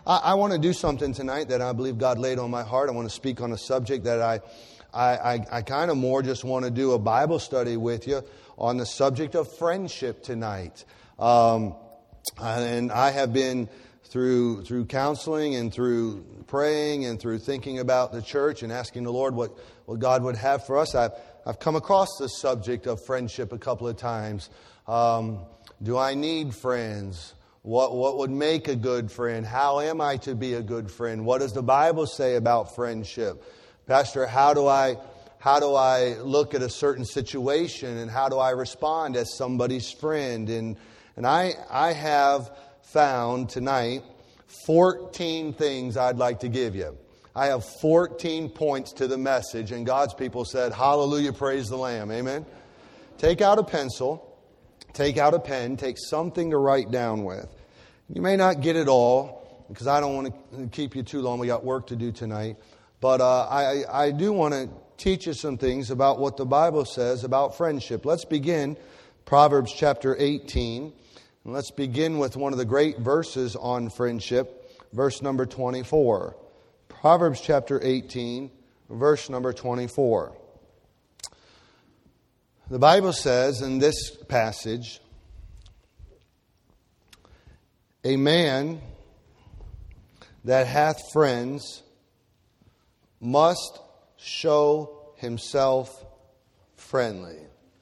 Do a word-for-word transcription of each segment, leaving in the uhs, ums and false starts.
I, I want to do something tonight that I believe God laid on my heart. I want to speak on a subject that I, I, I, I kind of more just want to do a Bible study with you on the subject of friendship tonight. Um, and I have been through through counseling and through praying and through thinking about the church and asking the Lord what, what God would have for us. I've, I've come across the subject of friendship a couple of times. Um, do I need friends? What what would make a good friend? How am I to be a good friend? What does the Bible say about friendship? Pastor, how do I how do I look at a certain situation and how do I respond as somebody's friend? And and I I have found tonight fourteen things I'd like to give you. I have fourteen points to the message, and God's people said, hallelujah, praise the Lamb. Amen. Take out a pencil, take out a pen, take something to write down with. You may not get it all, because I don't want to keep you too long. We got work to do tonight. But uh, I, I do want to teach you some things about what the Bible says about friendship. Let's begin Proverbs chapter eighteen. And let's begin with one of the great verses on friendship, verse number twenty-four. Proverbs chapter eighteen, verse number twenty-four. The Bible says in this passage, a man that hath friends must show himself friendly.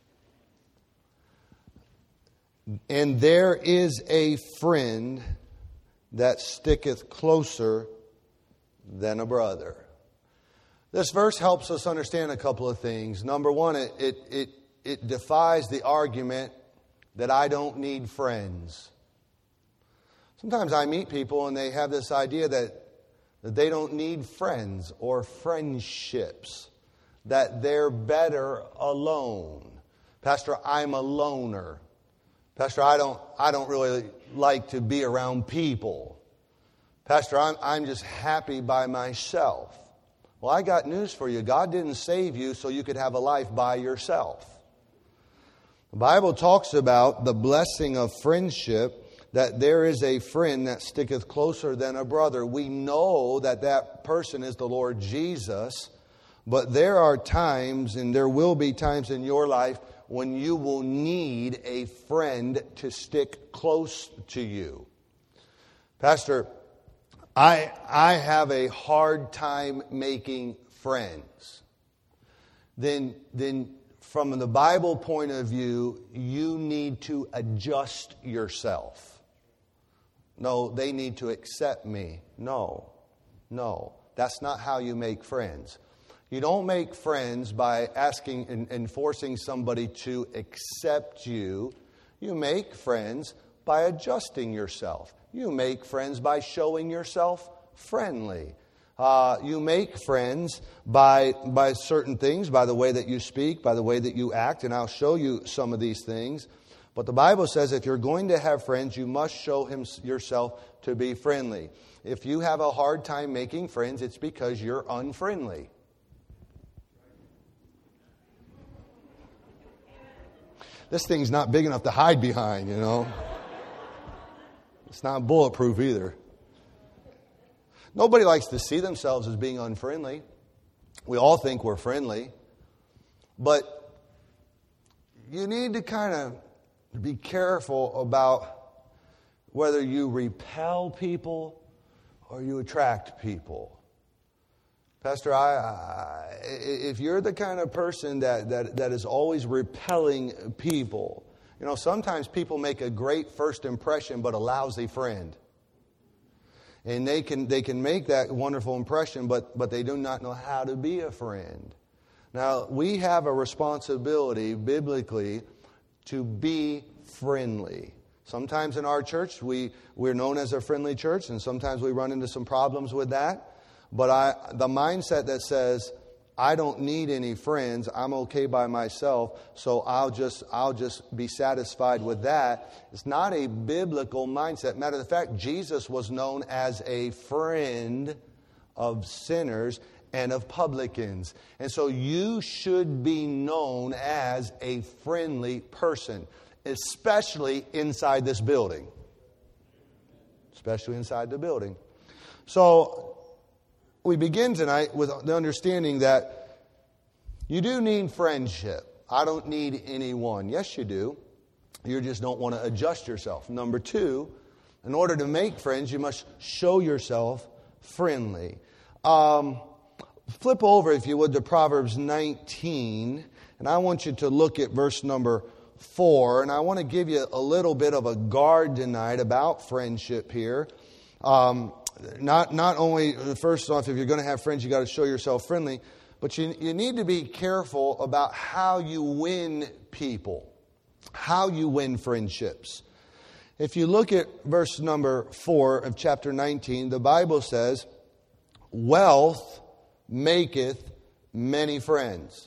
And there is a friend that sticketh closer than a brother. This verse helps us understand a couple of things. Number one, it, it, it, it defies the argument that I don't need friends. Sometimes I meet people and they have this idea that, that they don't need friends or friendships, that they're better alone. Pastor, I'm a loner. Pastor, I don't I don't really like to be around people. Pastor, I'm, I'm just happy by myself. Well, I got news for you. God didn't save you so you could have a life by yourself. The Bible talks about the blessing of friendship, that there is a friend that sticketh closer than a brother. We know that that person is the Lord Jesus, but there are times, and there will be times in your life, when you will need a friend to stick close to you. Pastor, I I have a hard time making friends. Then, then from the Bible point of view, you need to adjust yourself. No, they need to accept me. No, no, that's not how you make friends. You don't make friends by asking and, and forcing somebody to accept you. You make friends by adjusting yourself. You make friends by showing yourself friendly. Uh, you make friends by by certain things, by the way that you speak, by the way that you act, and I'll show you some of these things. But the Bible says if you're going to have friends, you must show him, yourself to be friendly. If you have a hard time making friends, it's because you're unfriendly. This thing's not big enough to hide behind, you know. It's not bulletproof either. Nobody likes to see themselves as being unfriendly. We all think we're friendly. But you need to kind of be careful about whether you repel people or you attract people. Pastor, I, I, if you're the kind of person that, that, that is always repelling people, you know, sometimes people make a great first impression but a lousy friend. And they can they can make that wonderful impression, but, but they do not know how to be a friend. Now, we have a responsibility biblically to be friendly. Sometimes in our church, we, we're known as a friendly church, and sometimes we run into some problems with that. But I, the mindset that says, I don't need any friends, I'm okay by myself, so I'll just I'll just be satisfied with that, it's not a biblical mindset. Matter of fact, Jesus was known as a friend of sinners and of publicans. And so you should be known as a friendly person, especially inside this building. Especially inside the building. So we begin tonight with the understanding that you do need friendship. I don't need anyone. Yes, you do. You just don't want to adjust yourself. Number two, in order to make friends, you must show yourself friendly. Um, flip over, if you would, to Proverbs nineteen. And I want you to look at verse number four. And I want to give you a little bit of a guard tonight about friendship here. Um, not, not only, first off, if you're going to have friends, you got to show yourself friendly. But you, you need to be careful about how you win people, how you win friendships. If you look at verse number four of chapter nineteen, the Bible says, wealth maketh many friends,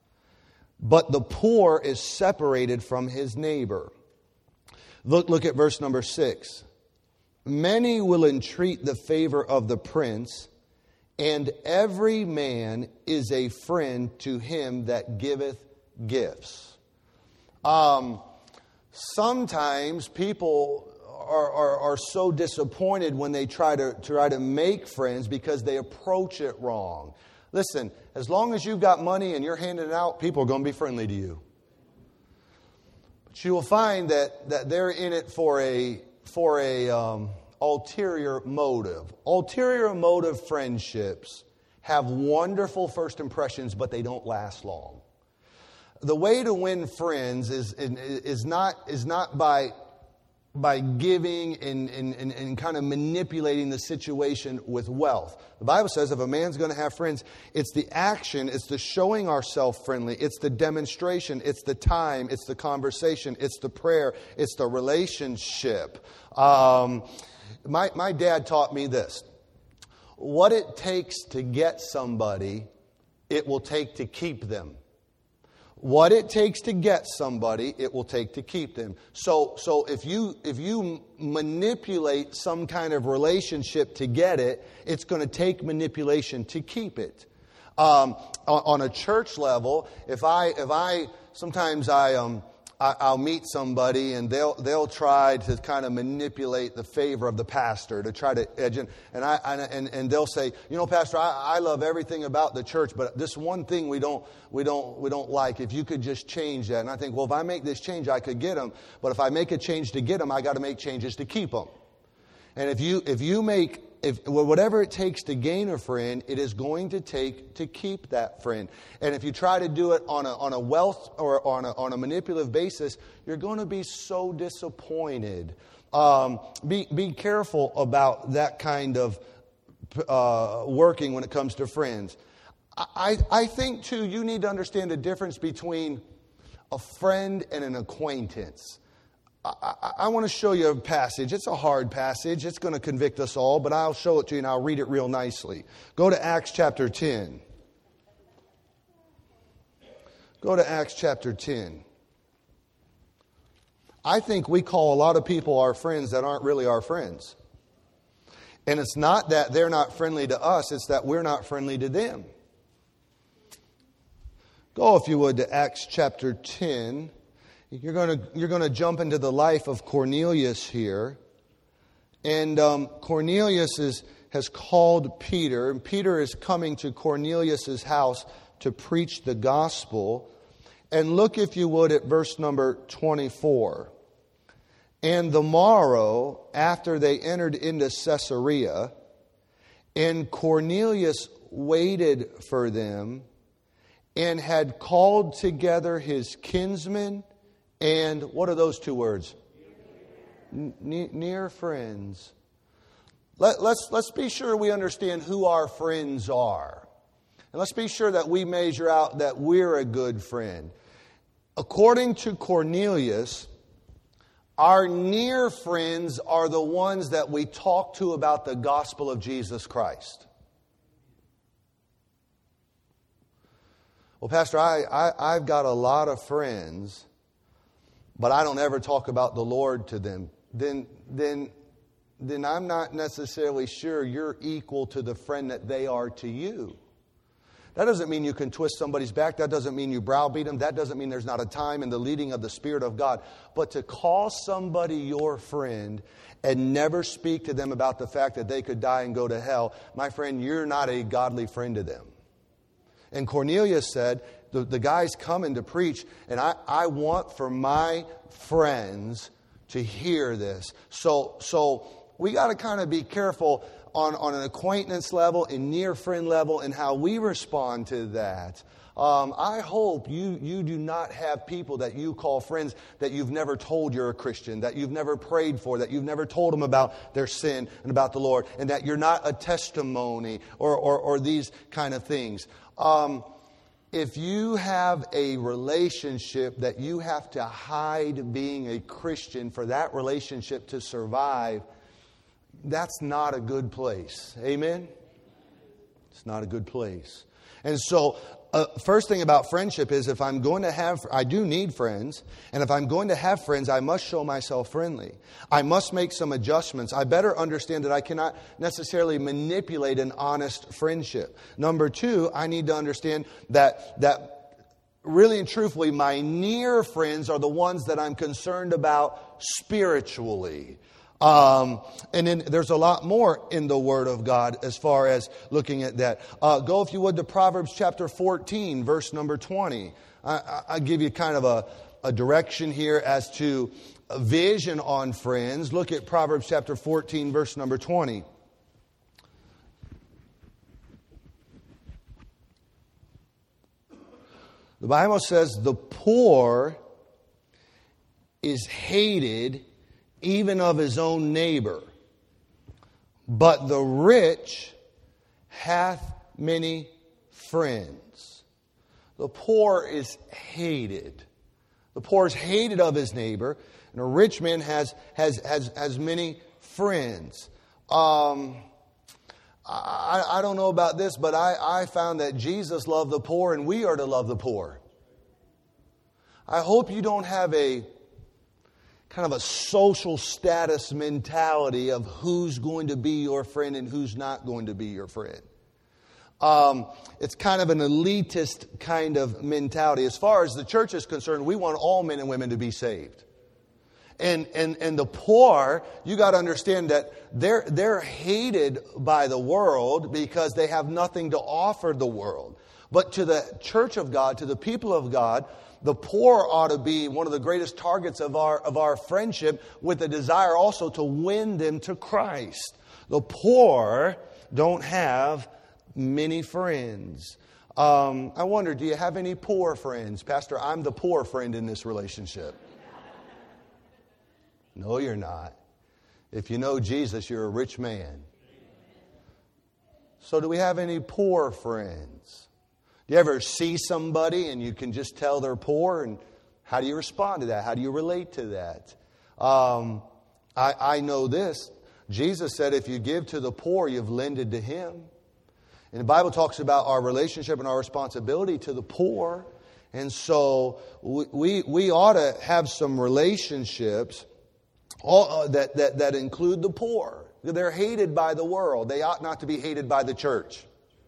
but the poor is separated from his neighbor. Look, look at verse number six. Many will entreat the favor of the prince, and every man is a friend to him that giveth gifts. Um, sometimes people are, are, are so disappointed when they try to try to make friends because they approach it wrong. Listen, as long as you've got money and you're handing it out, people are going to be friendly to you. But you will find that, that they're in it for a for a um, ulterior motive. Ulterior motive friendships have wonderful first impressions, but they don't last long. The way to win friends is is not is not by by giving and, and, and, and kind of manipulating the situation with wealth. The Bible says if a man's going to have friends, it's the action, it's the showing ourselves friendly, it's the demonstration, it's the time, it's the conversation, it's the prayer, it's the relationship. Um, my, my dad taught me this. What it takes to get somebody, it will take to keep them. What it takes to get somebody, it will take to keep them. So, so if you if you manipulate some kind of relationship to get it, it's going to take manipulation to keep it. Um, on, on a church level, if I if I sometimes I um I, I'll meet somebody and they'll they'll try to kind of manipulate the favor of the pastor to try to edge in, and I and and they'll say, you know, Pastor, I, I love everything about the church, but this one thing we don't we don't we don't like. If you could just change that, and I think, well, if I make this change, I could get them. But if I make a change to get them, I got to make changes to keep them. And if you if you make If whatever it takes to gain a friend, it is going to take to keep that friend. And if you try to do it on a on a wealth or on a on a manipulative basis, you're going to be so disappointed. Um, be be careful about that kind of uh, working when it comes to friends. I I think too you need to understand the difference between a friend and an acquaintance. I, I, I want to show you a passage. It's a hard passage. It's going to convict us all, but I'll show it to you and I'll read it real nicely. Go to Acts chapter ten. Go to Acts chapter ten. I think we call a lot of people our friends that aren't really our friends. And it's not that they're not friendly to us, it's that we're not friendly to them. Go, if you would, to Acts chapter ten. You're going to you're going to jump into the life of Cornelius here, and um, Cornelius is, has called Peter, and Peter is coming to Cornelius's house to preach the gospel. And look, if you would, at verse number twenty-four. And the morrow after they entered into Caesarea, and Cornelius waited for them, and had called together his kinsmen. And what are those two words? Near, near friends. Let, let's, let's be sure we understand who our friends are. And let's be sure that we measure out that we're a good friend. According to Cornelius, our near friends are the ones that we talk to about the gospel of Jesus Christ. Well, Pastor, I, I, I've got a lot of friends, but I don't ever talk about the Lord to them. Then, then, then I'm not necessarily sure you're equal to the friend that they are to you. That doesn't mean you can twist somebody's back. That doesn't mean you browbeat them. That doesn't mean there's not a time in the leading of the Spirit of God. But to call somebody your friend and never speak to them about the fact that they could die and go to hell, my friend, you're not a godly friend to them. And Cornelius said, the, the guy's coming to preach, and I, I want for my friends to hear this. So, so we got to kind of be careful on, on an acquaintance level and near friend level and how we respond to that. Um, I hope you, you do not have people that you call friends that you've never told you're a Christian, that you've never prayed for, that you've never told them about their sin and about the Lord, and that you're not a testimony or, or, or these kind of things. Um, if you have a relationship that you have to hide being a Christian for that relationship to survive, that's not a good place. Amen? It's not a good place. And so, uh, first thing about friendship is if I'm going to have, I do need friends, and if I'm going to have friends, I must show myself friendly. I must make some adjustments. I better understand that I cannot necessarily manipulate an honest friendship. Number two, I need to understand that that really and truthfully, my near friends are the ones that I'm concerned about spiritually. Um, and then there's a lot more in the Word of God as far as looking at that. Uh, go, if you would, to Proverbs chapter fourteen, verse number twenty. I, I, I'll give you kind of a, a direction here as to a vision on friends. Look at Proverbs chapter fourteen, verse number twenty. The Bible says, the poor is hated even of his own neighbor, but the rich hath many friends. The poor is hated. The poor is hated of his neighbor, and a rich man has has has, has many friends. Um, I, I don't know about this, but I, I found that Jesus loved the poor, and we are to love the poor. I hope you don't have a kind of a social status mentality of who's going to be your friend and who's not going to be your friend. Um, it's kind of an elitist kind of mentality. As far as the church is concerned, we want all men and women to be saved. And and and the poor, you got to understand that they're they're hated by the world because they have nothing to offer the world. But to the church of God, to the people of God, the poor ought to be one of the greatest targets of our of our friendship, with a desire also to win them to Christ. The poor don't have many friends. Um, I wonder, do you have any poor friends? Pastor, I'm the poor friend in this relationship. No, you're not. If you know Jesus, you're a rich man. So do we have any poor friends? Do you ever see somebody and you can just tell they're poor? And how do you respond to that? How do you relate to that? Um, I, I know this. Jesus said, if you give to the poor, you've lended to Him. And the Bible talks about our relationship and our responsibility to the poor. And so we, we, we ought to have some relationships all, uh, that, that, that include the poor. They're hated by the world. They ought not to be hated by the church.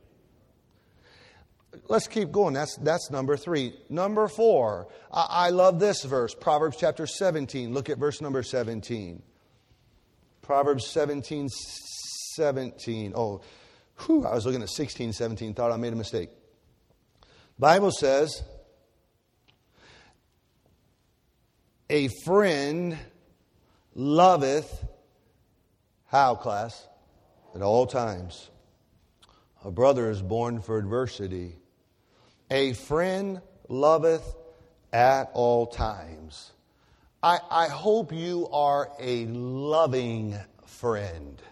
Let's keep going. That's that's number three. Number four. I, I love this verse. Proverbs chapter seventeen. Look at verse number seventeen. Proverbs seventeen, seventeen. Oh, whew, I was looking at sixteen, seventeen. Thought I made a mistake. The Bible says, a friend loveth, how, class? At all times. A brother is born for adversity. A friend loveth at all times. I, I hope you are a loving friend.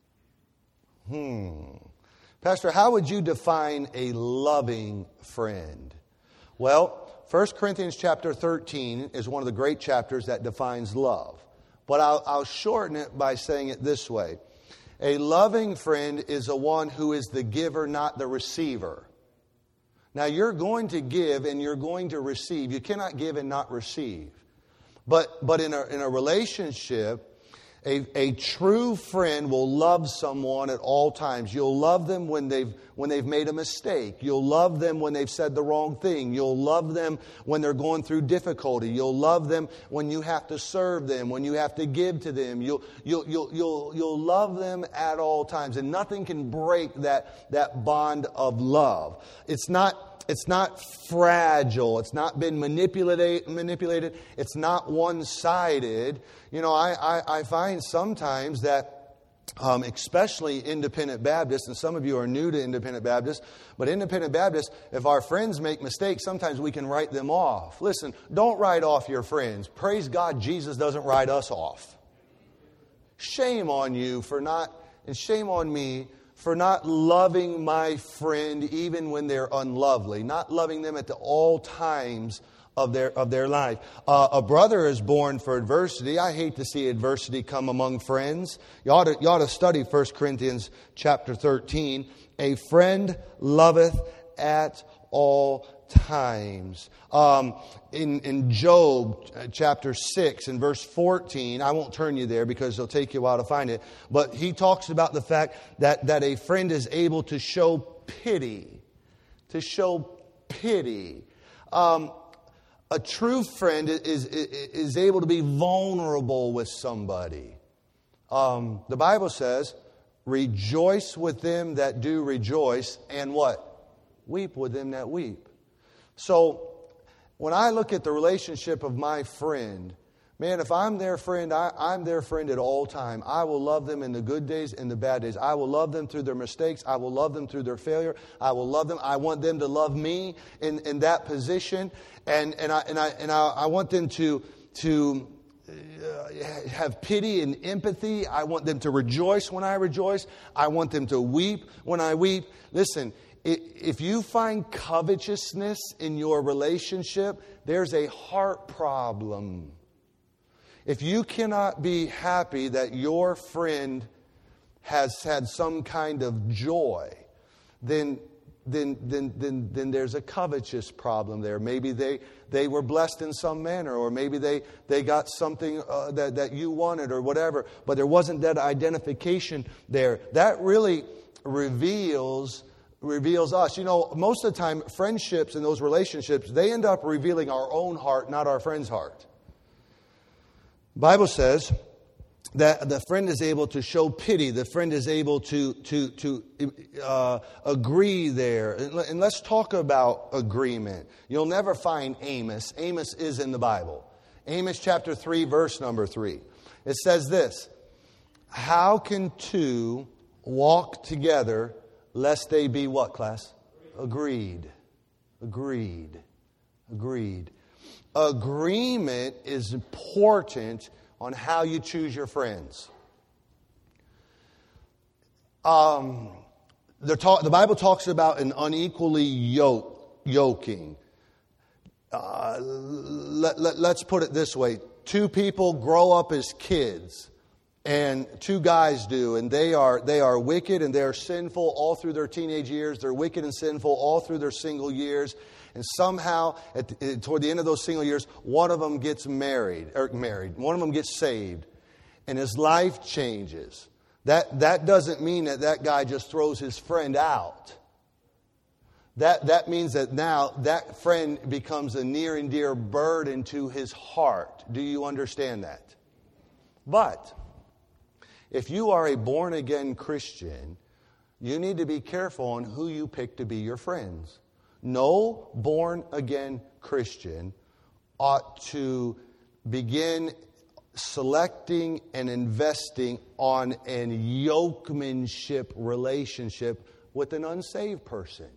Hmm. Pastor, how would you define a loving friend? Well, First Corinthians chapter thirteen is one of the great chapters that defines love. But I'll, I'll shorten it by saying it this way. A loving friend is a one who is the giver, not the receiver. Now, you're going to give and you're going to receive. You cannot give and not receive. But but in a, in a relationship, a, a true friend will love someone at all times. You'll love them when they've when they've made a mistake. You'll love them when they've said the wrong thing. You'll love them when they're going through difficulty. You'll love them when you have to serve them, when you have to give to them. You'll, you'll, you'll, you'll, you'll love them at all times. And nothing can break that, that bond of love. It's not, it's not fragile. It's not been manipulated, manipulated. It's not one-sided. You know, I, I, I find sometimes that Um, especially Independent Baptists, and some of you are new to Independent Baptists, but Independent Baptists, if our friends make mistakes, sometimes we can write them off. Listen, don't write off your friends. Praise God, Jesus doesn't write us off. Shame on you for not, and shame on me for not loving my friend even when they're unlovely, not loving them at the all times of their of their life. Uh, a brother is born for adversity. I hate to see adversity come among friends. You ought to, you ought to study First Corinthians chapter thirteen. A friend loveth at all times. Um, in, in Job chapter six and verse fourteen, I won't turn you there because it'll take you a while to find it, but he talks about the fact that, that a friend is able to show pity. To show pity. Um, A true friend is, is, is able to be vulnerable with somebody. Um, the Bible says, rejoice with them that do rejoice, and what? Weep with them that weep. So, when I look at the relationship of my friend, man, if I'm their friend, I, I'm their friend at all time. I will love them in the good days and the bad days. I will love them through their mistakes. I will love them through their failure. I will love them. I want them to love me in, in that position. And, and, I, and, I, and I, I want them to, to uh, have pity and empathy. I want them to rejoice when I rejoice. I want them to weep when I weep. Listen, if you find covetousness in your relationship, there's a heart problem. If you cannot be happy that your friend has had some kind of joy, then then then then, then there's a covetous problem there. Maybe they, they were blessed in some manner, or maybe they, they got something uh, that, that you wanted or whatever, but there wasn't that identification there. That really reveals reveals us. You know, most of the time, friendships and those relationships, they end up revealing our own heart, not our friend's heart. The Bible says that the friend is able to show pity. The friend is able to to to uh, agree there. And let's talk about agreement. You'll never find Amos. Amos is in the Bible. Amos chapter three, verse number three. It says this: how can two walk together lest they be what, class? Agreed. Agreed. Agreed. Agreement is important on how you choose your friends. Um, talk, the Bible talks about an unequally yoke, yoking. Uh, let, let, let's put it this way. Two people grow up as kids, and two guys do, and they are they are wicked and they are sinful all through their teenage years. They're wicked and sinful all through their single years. And somehow, at the, toward the end of those single years, one of them gets married, or married. One of them gets saved, and his life changes. That that doesn't mean that that guy just throws his friend out. That that means that now that friend becomes a near and dear burden to his heart. Do you understand that? But if you are a born-again Christian, you need to be careful on who you pick to be your friends. No born-again Christian ought to begin selecting and investing on an yokemanship relationship with an unsaved person.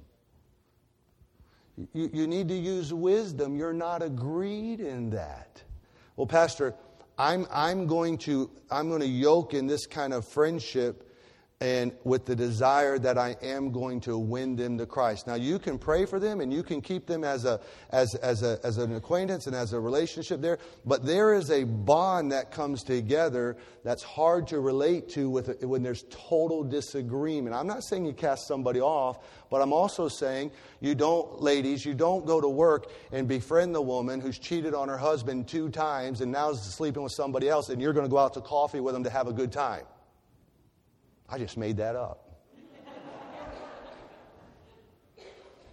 You, you need to use wisdom. You're not agreed in that. Well, Pastor, I'm I'm going to I'm going to yoke in this kind of friendship, and with the desire that I am going to win them to Christ. Now, you can pray for them and you can keep them as a as as a as an acquaintance and as a relationship there, but there is a bond that comes together that's hard to relate to with when there's total disagreement. I'm not saying you cast somebody off, but I'm also saying you don't, ladies, you don't go to work and befriend the woman who's cheated on her husband two times and now is sleeping with somebody else, and you're going to go out to coffee with them to have a good time. I just made that up.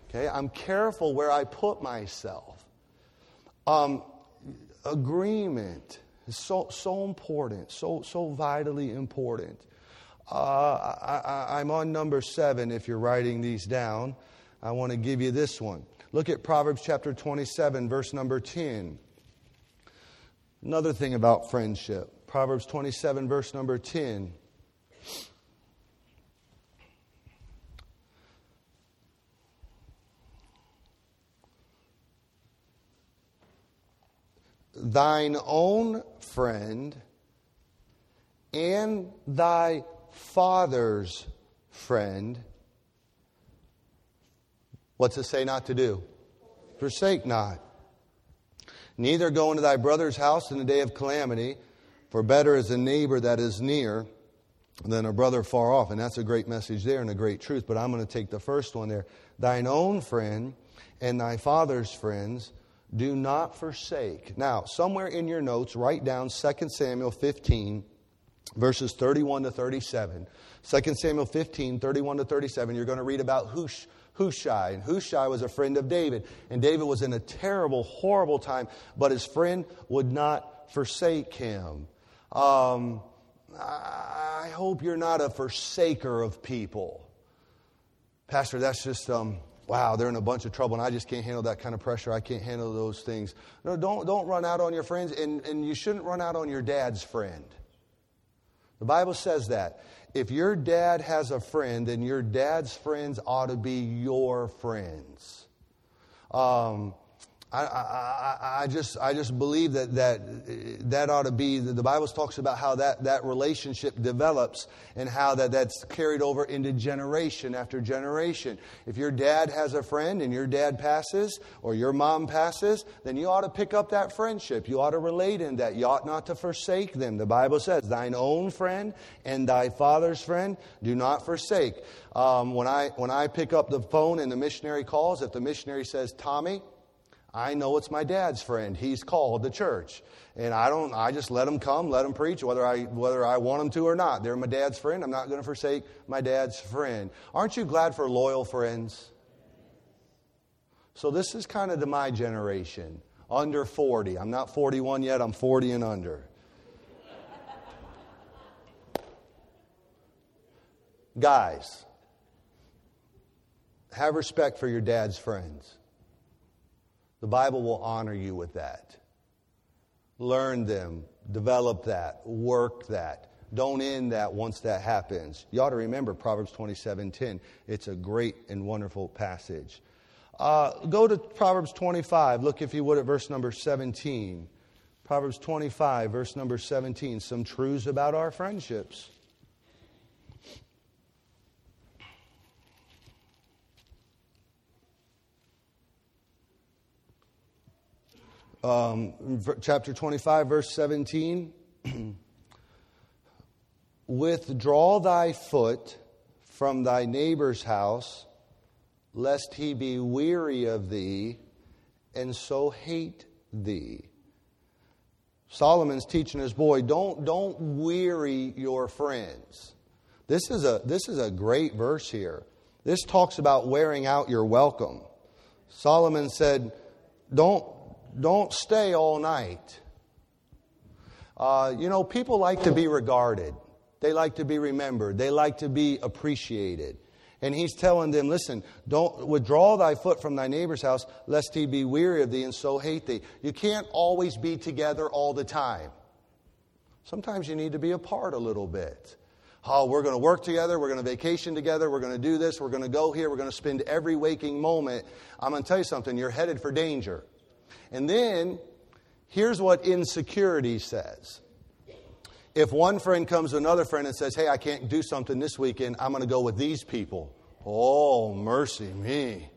Okay, I'm careful where I put myself. Um, agreement is so so important, so so vitally important. Uh, I, I, I'm on number seven. If you're writing these down, I want to give you this one. Look at Proverbs chapter twenty-seven, verse number ten. Another thing about friendship. Proverbs twenty-seven, verse number ten. Thine own friend and thy father's friend. What's it say not to do? Forsake not. Neither go into thy brother's house in the day of calamity, for better is a neighbor that is near than a brother far off. And that's a great message there and a great truth. But I'm going to take the first one there. Thine own friend and thy father's friends do not forsake. Now, somewhere in your notes, write down Second Samuel fifteen, verses thirty-one to thirty-seven. Second Samuel fifteen, thirty-one to thirty-seven. You're going to read about Hush, Hushai. And Hushai was a friend of David. And David was in a terrible, horrible time. But his friend would not forsake him. Um, I hope you're not a forsaker of people. Pastor, that's just... Um, Wow, they're in a bunch of trouble, and I just can't handle that kind of pressure. I can't handle those things. No, don't don't run out on your friends, and, and you shouldn't run out on your dad's friend. The Bible says that. If your dad has a friend, then your dad's friends ought to be your friends. Um, I, I, I just I just believe that that that ought to be. The Bible talks about how that, that relationship develops and how that, that's carried over into generation after generation. If your dad has a friend and your dad passes or your mom passes, then you ought to pick up that friendship. You ought to relate in that. You ought not to forsake them. The Bible says, "Thine own friend and thy father's friend do not forsake." Um, when I when I pick up the phone and the missionary calls, if the missionary says, "Tommy," I know it's my dad's friend. He's called to church. And I don't I just let him come, let him preach, whether I whether I want him to or not. They're my dad's friend. I'm not going to forsake my dad's friend. Aren't you glad for loyal friends? So this is kind of to my generation, under forty. I'm not forty-one yet, I'm forty and under. Guys, have respect for your dad's friends. The Bible will honor you with that. Learn them, develop that, work that. Don't end that once that happens. You ought to remember Proverbs twenty-seven ten. It's a great and wonderful passage. Uh, go to Proverbs twenty-five. Look, if you would, at verse number seventeen. Proverbs twenty-five, verse number seventeen. Some truths about our friendships. Um, chapter twenty-five, verse seventeen. Withdraw thy foot from thy neighbor's house, lest he be weary of thee, and so hate thee. Solomon's teaching his boy, don't, don't weary your friends. This is a, this is a great verse here. This talks about wearing out your welcome. Solomon said, don't Don't stay all night. Uh, you know, people like to be regarded. They like to be remembered. They like to be appreciated. And he's telling them, listen, don't withdraw thy foot from thy neighbor's house, lest he be weary of thee and so hate thee. You can't always be together all the time. Sometimes you need to be apart a little bit. Oh, we're going to work together. We're going to vacation together. We're going to do this. We're going to go here. We're going to spend every waking moment. I'm going to tell you something. You're headed for danger. And then, here's what insecurity says. If one friend comes to another friend and says, hey, I can't do something this weekend, I'm going to go with these people. Oh, mercy me.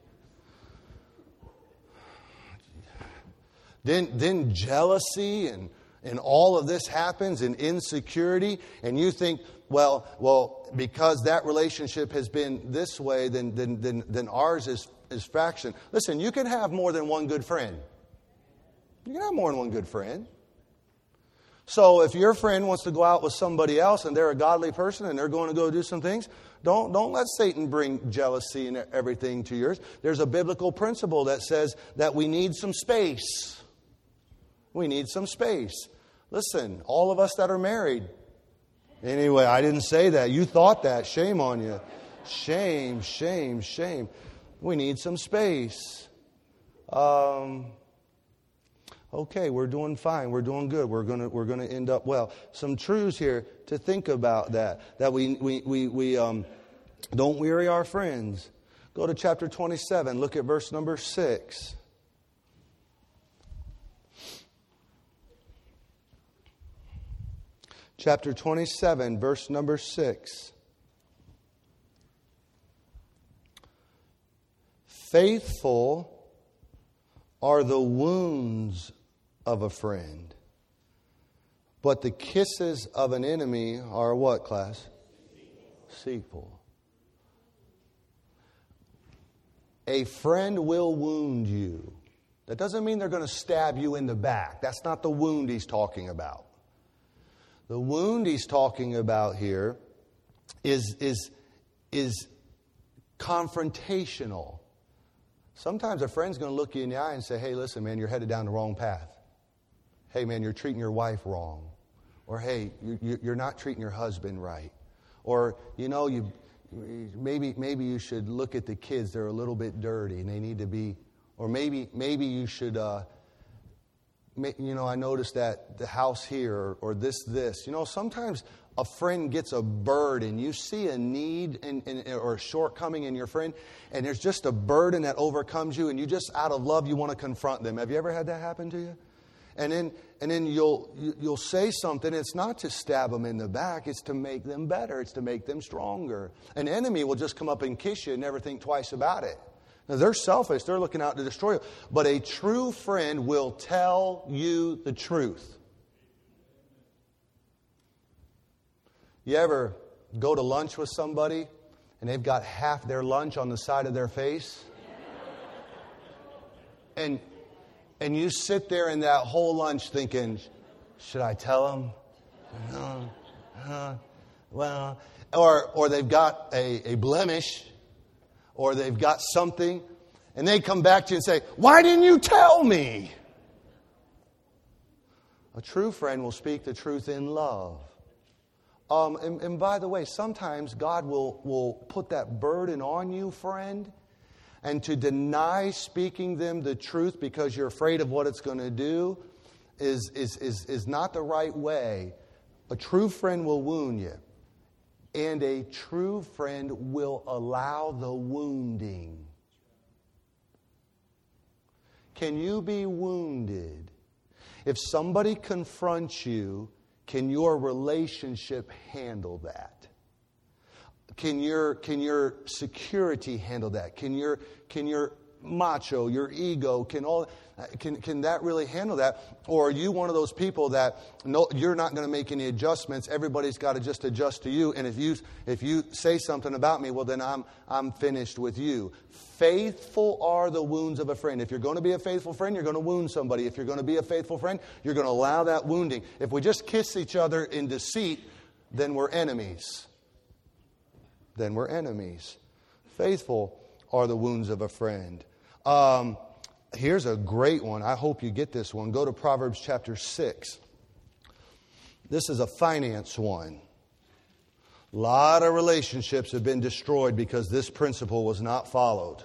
Then, then jealousy and, and all of this happens, and insecurity, and you think, well, well, because that relationship has been this way, then, then, then, then ours is, is fraction. Listen, you can have more than one good friend. You can have more than one good friend. So if your friend wants to go out with somebody else and they're a godly person and they're going to go do some things, don't, don't let Satan bring jealousy and everything to yours. There's a biblical principle that says that we need some space. We need some space. Listen, all of us that are married. Anyway, I didn't say that. You thought that. Shame on you. Shame, shame, shame. We need some space. Um... Okay, we're doing fine. We're doing good. We're gonna we're gonna end up well. Some truths here to think about that. That we we we, we um, don't weary our friends. Go to chapter twenty-seven. Look at verse number six. Chapter twenty-seven, verse number six. Faithful are the wounds of a friend, but the kisses of an enemy are what, class? Deceitful. A friend will wound you. That doesn't mean they're going to stab you in the back. That's not the wound he's talking about. The wound he's talking about here is, is, is confrontational. Sometimes a friend's going to look you in the eye and say, hey, listen, man, you're headed down the wrong path. Hey, man, you're treating your wife wrong. Or, hey, you're not treating your husband right. Or, you know, you maybe maybe you should look at the kids. They're a little bit dirty and they need to be, or maybe maybe you should, uh, you know, I noticed that the house here or, or this, this. You know, sometimes a friend gets a burden. You see a need in, in, or a shortcoming in your friend, and there's just a burden that overcomes you, and you just, out of love, you want to confront them. Have you ever had that happen to you? And then, and then you'll you'll say something. It's not to stab them in the back. It's to make them better. It's to make them stronger. An enemy will just come up and kiss you and never think twice about it. Now, they're selfish. They're looking out to destroy you. But a true friend will tell you the truth. You ever go to lunch with somebody and they've got half their lunch on the side of their face? And and you sit there in that whole lunch thinking, should I tell them? No, uh, well, or or they've got a, a blemish, or they've got something, and they come back to you and say, why didn't you tell me? A true friend will speak the truth in love. Um, and, and by the way, sometimes God will, will put that burden on you, friend, and to deny speaking them the truth because you're afraid of what it's going to do is, is, is, is not the right way. A true friend will wound you. And a true friend will allow the wounding. Can you be wounded? If somebody confronts you, can your relationship handle that? Can your can your security handle that? Can your can your macho, your ego, can all can can that really handle that? Or are you one of those people that no, you're not going to make any adjustments? Everybody's got to just adjust to you. And if you if you say something about me, well then I'm I'm finished with you. Faithful are the wounds of a friend. If you're going to be a faithful friend, you're going to wound somebody. If you're going to be a faithful friend, you're going to allow that wounding. If we just kiss each other in deceit, then we're enemies. Then we're enemies. Faithful are the wounds of a friend. Um, here's a great one. I hope you get this one. Go to Proverbs chapter six. This is a finance one. A lot of relationships have been destroyed because this principle was not followed.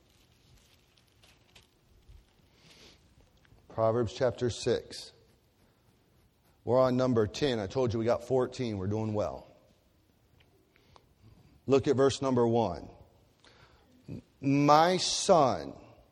Proverbs chapter six. We're on number ten. I told you we got fourteen. We're doing well. Look at verse number one. My son,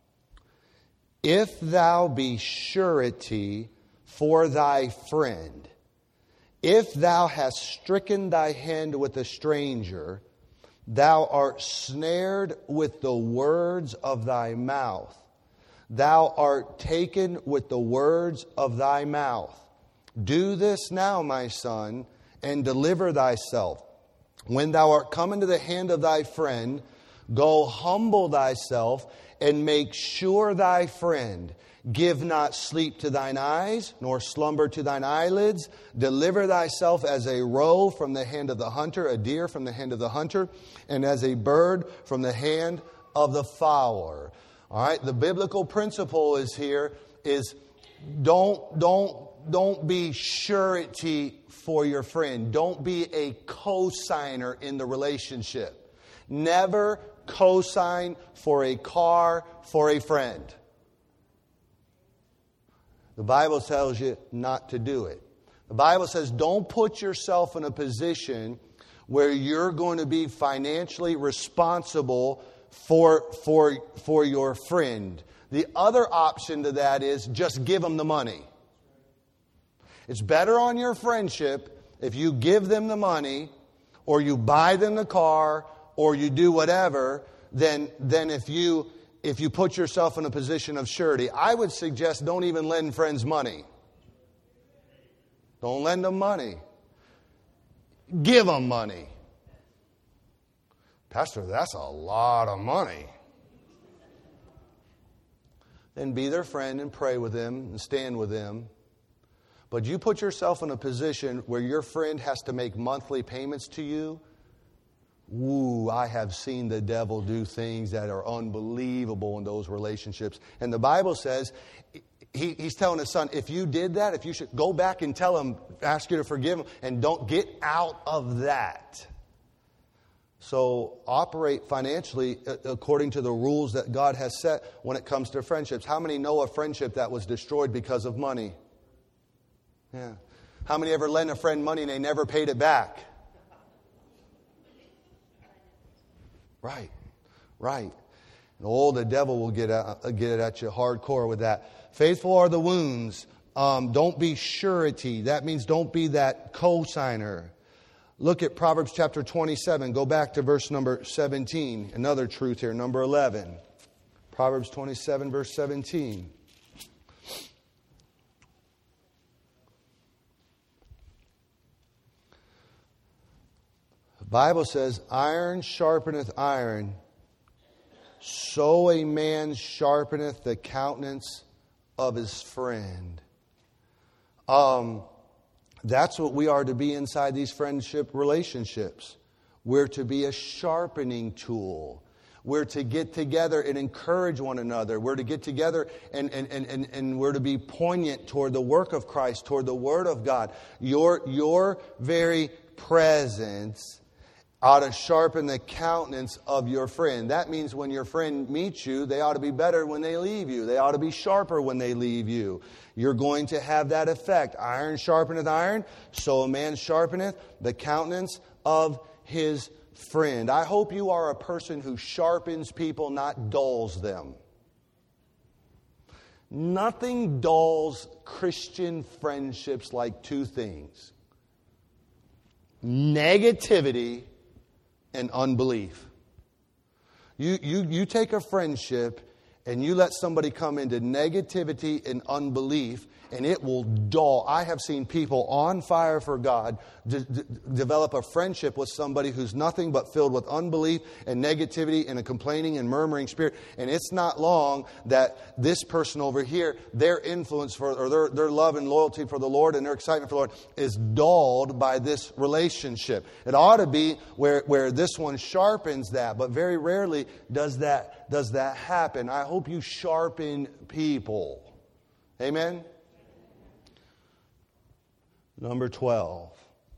if thou be surety for thy friend, if thou hast stricken thy hand with a stranger, thou art snared with the words of thy mouth. Thou art taken with the words of thy mouth. Do this now, my son, and deliver thyself. When thou art come into the hand of thy friend, go humble thyself and make sure thy friend. Give not sleep to thine eyes, nor slumber to thine eyelids. Deliver thyself as a roe from the hand of the hunter, a deer from the hand of the hunter, and as a bird from the hand of the fowler. All right, the biblical principle is here is don't, don't, don't be surety for your friend. Don't be a co-signer in the relationship. Never co-sign for a car for a friend. The Bible tells you not to do it. The Bible says don't put yourself in a position where you're going to be financially responsible for, for, for your friend. The other option to that is just give them the money. It's better on your friendship if you give them the money or you buy them the car or you do whatever than, than if you... If you put yourself in a position of surety. I would suggest don't even lend friends money. Don't lend them money. Give them money. Pastor, that's a lot of money. Then be their friend and pray with them and stand with them. But you put yourself in a position where your friend has to make monthly payments to you. Ooh, I have seen the devil do things that are unbelievable in those relationships. And the Bible says, he, he's telling his son, if you did that, if you should go back and tell him, ask you to forgive him, and don't get out of that. So operate financially according to the rules that God has set when it comes to friendships. How many know a friendship that was destroyed because of money? Yeah. How many ever lent a friend money and they never paid it back? Right, right. And oh, the devil will get at, get it at you hardcore with that. Faithful are the wounds. Um, don't be surety. That means don't be that co-signer. Look at Proverbs chapter twenty-seven. Go back to verse number seventeen. Another truth here, number eleven. Proverbs twenty-seven, verse seventeen. The Bible says, iron sharpeneth iron, so a man sharpeneth the countenance of his friend. Um, that's what we are to be inside these friendship relationships. We're to be a sharpening tool. We're to get together and encourage one another. We're to get together and, and, and, and, and we're to be poignant toward the work of Christ, toward the Word of God. Your, your very presence ought to sharpen the countenance of your friend. That means when your friend meets you, they ought to be better when they leave you. They ought to be sharper when they leave you. You're going to have that effect. Iron sharpeneth iron, so a man sharpeneth the countenance of his friend. I hope you are a person who sharpens people, not dulls them. Nothing dulls Christian friendships like two things: negativity and unbelief. You, you, you take a friendship and you let somebody come into negativity and unbelief, and it will dull. I have seen people on fire for God d- d- develop a friendship with somebody who's nothing but filled with unbelief and negativity and a complaining and murmuring spirit. And it's not long that this person over here, their influence for, or their, their love and loyalty for the Lord and their excitement for the Lord is dulled by this relationship. It ought to be where, where this one sharpens that, but very rarely does that, does that happen. I hope you sharpen people. Amen? Number twelve.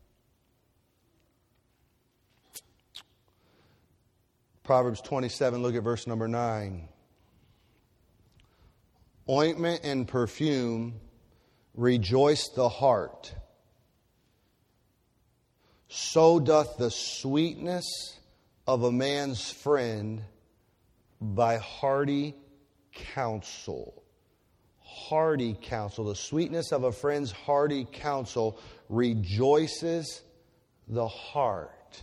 Proverbs twenty-seven, look at verse number nine. Ointment and perfume rejoice the heart. So doth the sweetness of a man's friend by hearty counsel. Hearty counsel. The sweetness of a friend's hearty counsel rejoices the heart.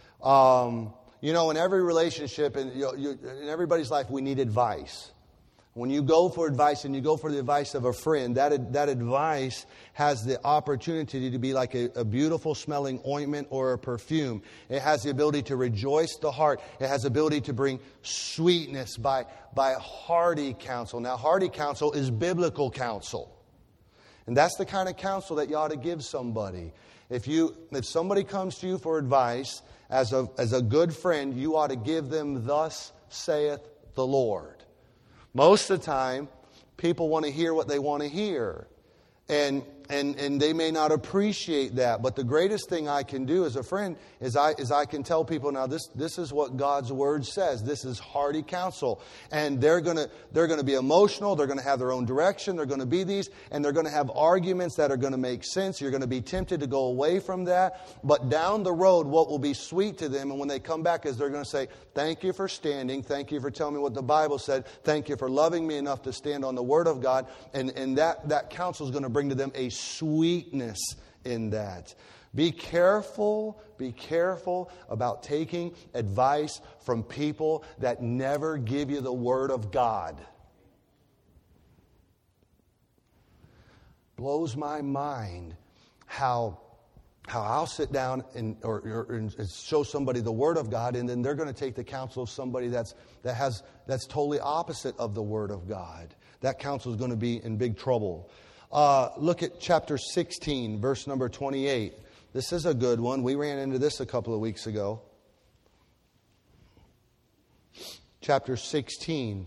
Um, you know, in every relationship, in, you know, you, in everybody's life, we need advice. When you go for advice and you go for the advice of a friend, that, that advice has the opportunity to be like a, a beautiful smelling ointment or a perfume. It has the ability to rejoice the heart. It has the ability to bring sweetness by, by hearty counsel. Now, hearty counsel is biblical counsel. And that's the kind of counsel that you ought to give somebody. If you, if somebody comes to you for advice, as a, as a good friend, you ought to give them, thus saith the Lord. Most of the time, people want to hear what they want to hear. And, and, and they may not appreciate that. But the greatest thing I can do as a friend is I, is I can tell people, now this, this is what God's Word says. This is hearty counsel. And they're going to they're going to be emotional. They're going to have their own direction. They're going to be these. And they're going to have arguments that are going to make sense. You're going to be tempted to go away from that. But down the road, what will be sweet to them, and when they come back, is they're going to say, thank you for standing. Thank you for telling me what the Bible said. Thank you for loving me enough to stand on the Word of God. And, and that, that counsel is going to bring to them a sweetness in that. Be careful, be careful about taking advice from people that never give you the Word of God. Blows my mind how how I'll sit down and or, or and show somebody the Word of God, and then they're going to take the counsel of somebody that's that has that's totally opposite of the Word of God. That counsel is going to be in big trouble. Uh, look at chapter sixteen, verse number twenty-eight. This is a good one. We ran into this a couple of weeks ago. Chapter sixteen,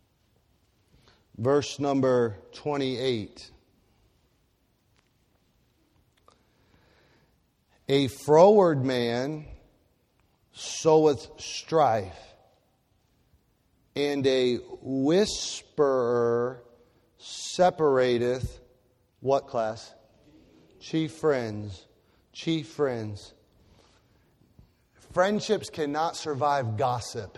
verse number twenty-eight. A froward man soweth strife, and a whisperer separateth what class? Chief friends. Chief friends. Friendships cannot survive gossip.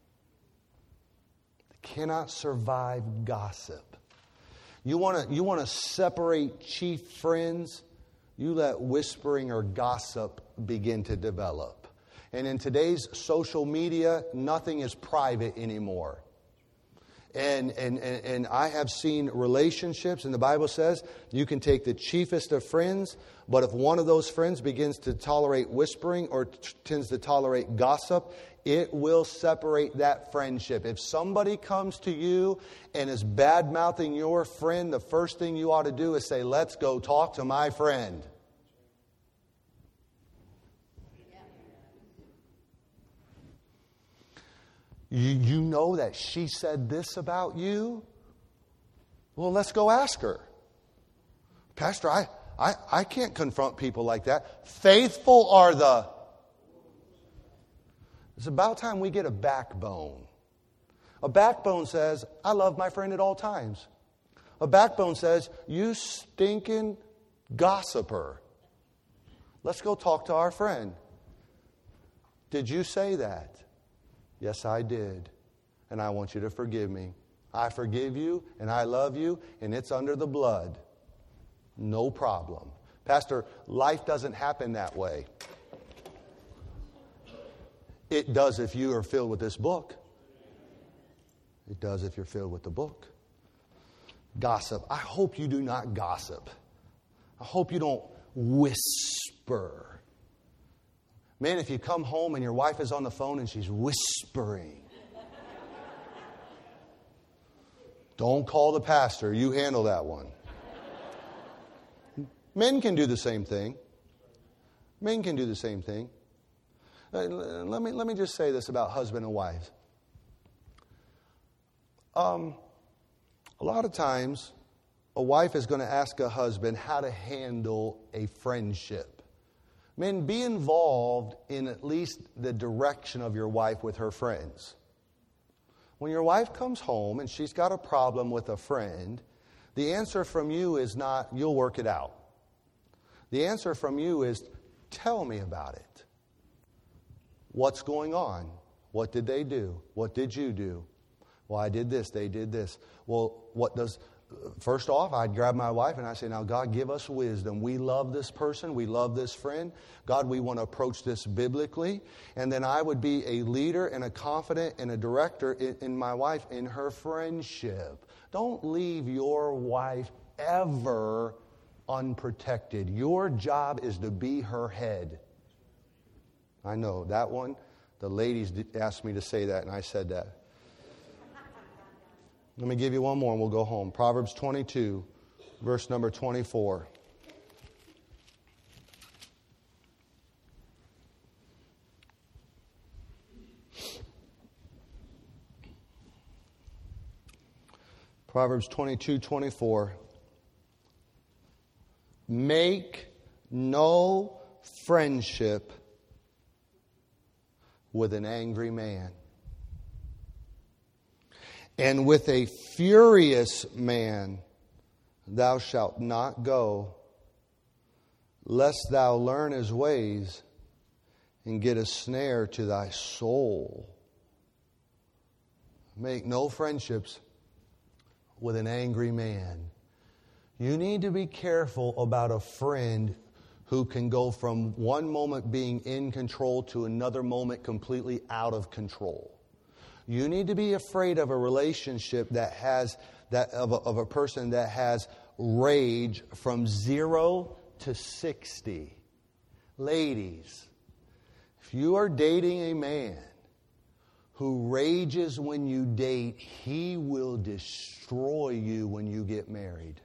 They cannot survive gossip. You want to you want to separate chief friends? You let whispering or gossip begin to develop. And in today's social media, nothing is private anymore. And, and, and, and I have seen relationships, and the Bible says you can take the chiefest of friends, but if one of those friends begins to tolerate whispering or t- tends to tolerate gossip, it will separate that friendship. If somebody comes to you and is bad-mouthing your friend, the first thing you ought to do is say, let's go talk to my friend. You, you know that she said this about you? Well, let's go ask her. Pastor, I, I, I can't confront people like that. Faithful are the... It's about time we get a backbone. A backbone says, I love my friend at all times. A backbone says, you stinking gossiper. Let's go talk to our friend. Did you say that? Yes, I did. And I want you to forgive me. I forgive you and I love you, and it's under the blood. No problem. Pastor, life doesn't happen that way. It does if you are filled with this book. It does if you're filled with the book. Gossip. I hope you do not gossip. I hope you don't whisper. Man, if you come home and your wife is on the phone and she's whispering, don't call the pastor. You handle that one. Men can do the same thing. Men can do the same thing. Let me, let me just say this about husband and wife. Um, a lot of times, a wife is going to ask a husband how to handle a friendship. Men, be involved in at least the direction of your wife with her friends. When your wife comes home and she's got a problem with a friend, the answer from you is not, you'll work it out. The answer from you is, tell me about it. What's going on? What did they do? What did you do? Well, I did this, they did this. Well, what does first off, I'd grab my wife and I'd say, now, God, give us wisdom. We love this person. We love this friend. God, we want to approach this biblically. And then I would be a leader and a confidant and a director in, in my wife in her friendship. Don't leave your wife ever unprotected. Your job is to be her head. I know that one. The ladies asked me to say that, and I said that. Let me give you one more and we'll go home. Proverbs twenty-two, verse number twenty-four. Proverbs twenty-two, twenty-four. Make no friendship with an angry man, and with a furious man thou shalt not go, lest thou learn his ways and get a snare to thy soul. Make no friendships with an angry man. You need to be careful about a friend who can go from one moment being in control to another moment completely out of control. You need to be afraid of a relationship that has that of a, of a person that has rage from zero to sixty. Ladies, if you are dating a man who rages when you date, he will destroy you when you get married.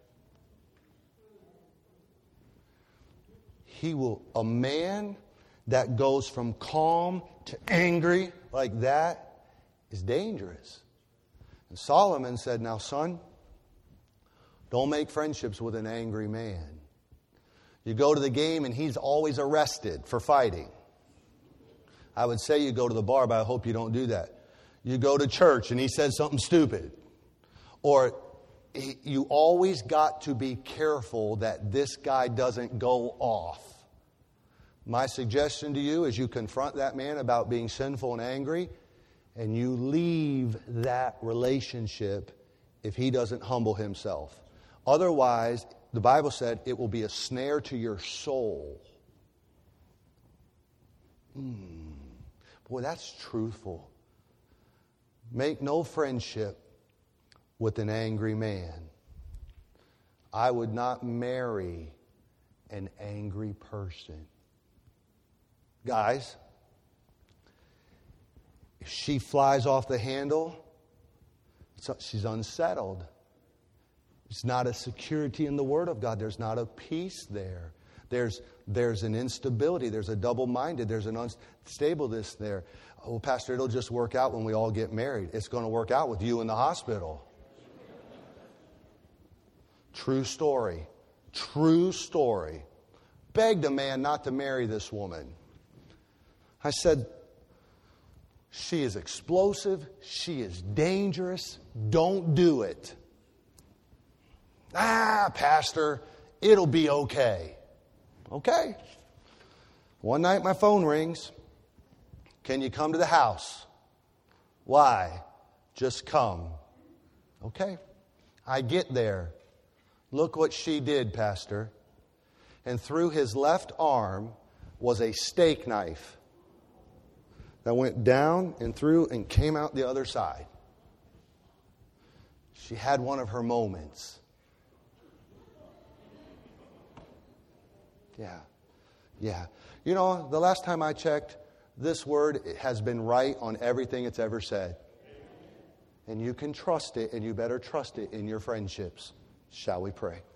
He will, a man that goes from calm to angry like that is dangerous. And Solomon said, now son, don't make friendships with an angry man. You go to the game and he's always arrested for fighting. I would say you go to the bar, but I hope you don't do that. You go to church and he says something stupid. Or he, you always got to be careful that this guy doesn't go off. My suggestion to you is you confront that man about being sinful and angry, and you leave that relationship if he doesn't humble himself. Otherwise, the Bible said it will be a snare to your soul. Mm. Boy, that's truthful. Make no friendship with an angry man. I would not marry an angry person. Guys, if she flies off the handle, she's unsettled. It's not a security in the Word of God. There's not a peace there. There's, there's an instability. There's a double-minded. There's an unstableness there. Oh, Pastor, it'll just work out when we all get married. It's going to work out with you in the hospital. True story. True story. Begged a man not to marry this woman. I said, she is explosive. She is dangerous. Don't do it. Ah, Pastor, it'll be okay. Okay. One night my phone rings. Can you come to the house? Why? Just come. Okay. I get there. Look what she did, Pastor. And through his left arm was a steak knife that went down and through and came out the other side. She had one of her moments. Yeah. Yeah. You know, the last time I checked, this word has been right on everything it's ever said. And you can trust it, and you better trust it in your friendships. Shall we pray?